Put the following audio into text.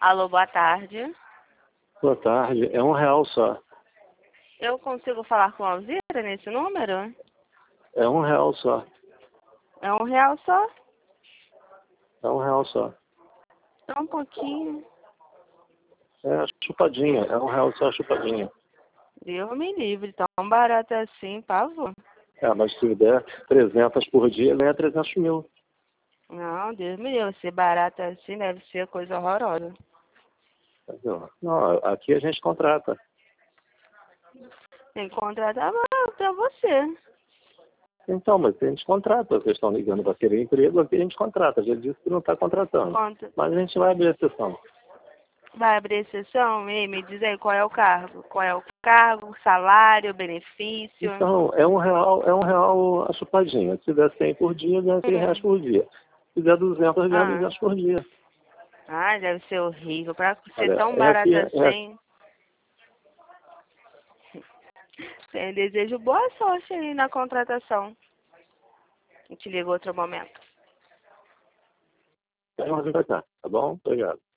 Alô, boa tarde. Boa tarde. É R$1 só. Eu consigo falar com a Alzira nesse número? É R$1 só. É R$1 só? É R$1 só. Só um pouquinho. É chupadinha. É R$1 só a chupadinha. Deus me livre, tão barato assim, pavor. Mas se der 300 por dia, ganha 300 mil. Não, Deus me livre, ser barato assim deve ser coisa horrorosa. Entendeu? Não, aqui a gente contrata. Tem que contratar pra você. Então, mas a gente contrata. Vocês estão ligando para querer emprego, aqui a gente contrata. Já disse que não está contratando. Mas a gente vai abrir a sessão. Vai abrir exceção? E me diz aí qual é o cargo. Qual é o cargo, salário, benefício? Então, é R$1 a chupadinha. Se der 100 por dia, ganha R$100 por dia. Se der 200, ganha 200 por dia. Ai, deve ser horrível. Pra ser Olha, tão barato aqui, assim. Desejo boa sorte aí na contratação. A gente liga outro momento. Vai cá, tá bom? Obrigado.